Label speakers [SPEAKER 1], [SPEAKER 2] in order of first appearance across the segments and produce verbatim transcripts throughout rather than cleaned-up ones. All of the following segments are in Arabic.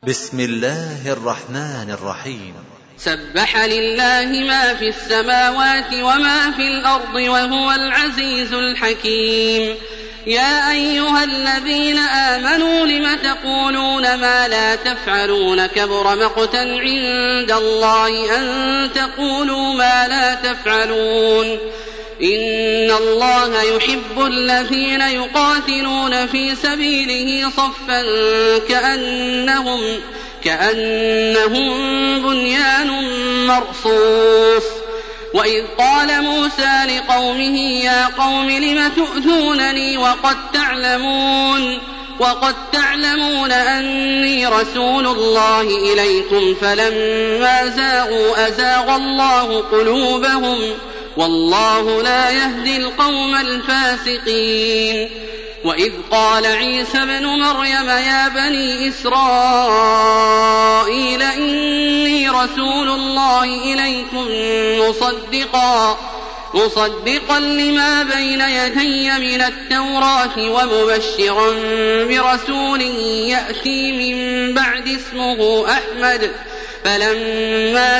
[SPEAKER 1] بسم الله الرحمن الرحيم.
[SPEAKER 2] سبح لله ما في السماوات وما في الأرض وهو العزيز الحكيم. يا أيها الذين آمنوا لم تقولون ما لا تفعلون كبر مقتا عند الله أن تقولوا ما لا تفعلون. إن الله يحب الذين يقاتلون في سبيله صفا كأنهم, كأنهم بنيان مرصوص. وإذ قال موسى لقومه يا قوم لم تؤذونني وقد تعلمون, وقد تعلمون أني رسول الله إليكم فلما زاغوا أزاغ الله قلوبهم والله لا يهدي القوم الفاسقين. وإذ قال عيسى ابن مريم يا بني إسرائيل إني رسول الله إليكم مصدقا, مصدقا لما بين يدي من التوراة ومبشرا برسول يأتي من بعد اسمه أحمد. فلما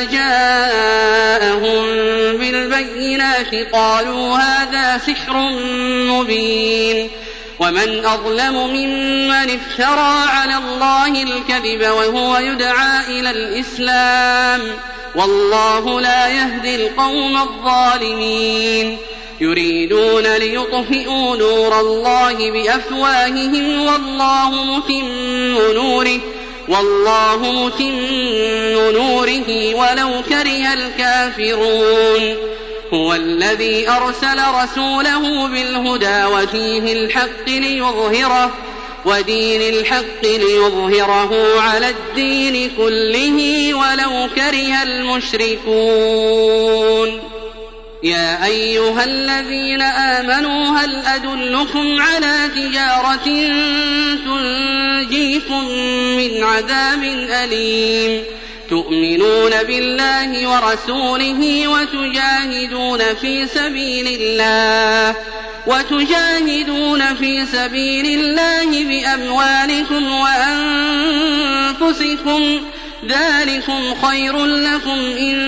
[SPEAKER 2] جاءهم بالبينات قالوا هذا سحر مبين. ومن أظلم ممن افترى على الله الكذب وهو يدعى إلى الإسلام والله لا يهدي القوم الظالمين. يريدون ليطفئوا نور الله بأفواههم والله متم نوره والله متم نوره ولو كره الكافرون. هو الذي أرسل رسوله بالهدى ودين الحق ليظهره, ودين الحق ليظهره على الدين كله ولو كره المشركون. يا أيها الذين آمنوا هل أدلكم على تجارة تنجيكم من عذاب أليم تؤمنون بالله ورسوله وتجاهدون في سبيل الله وتجاهدون في سبيل الله بأموالكم وأنفسكم ذلكم خير لكم إن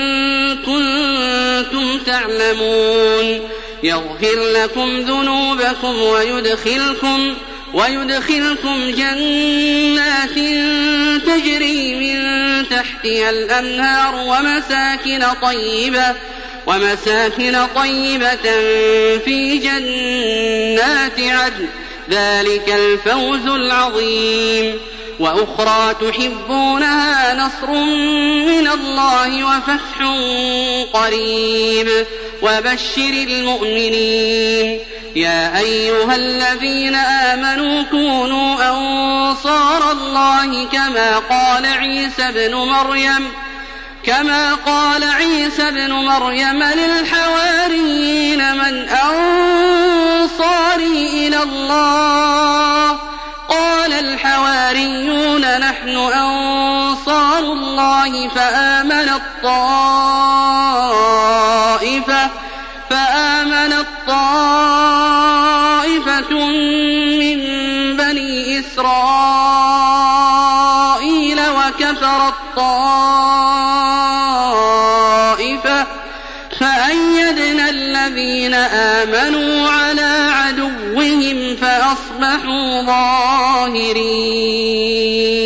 [SPEAKER 2] كنتم تعلمون. يغفر لكم ذنوبكم ويدخلكم ويدخلكم جنات تجري من تحتها الأنهار ومساكن طيبة, ومساكن طيبة في جنات عدن ذلك الفوز العظيم. وأخرى تحبونها نصر من الله وفتح قريب وبشر المؤمنين. يا أيها الذين آمنوا كونوا أنصار الله كما قال عيسى ابن مريم كما قال عيسى ابن مريم للحواريين من أنصاري إلى الله قال الحواريون نحن أنصار الله فآمنت طائفة فآمنت طائفة من بني إسرائيل وكفرت طائفة فأيدنا الذين آمنوا على عدوهم فأصبحوا ظاهرين.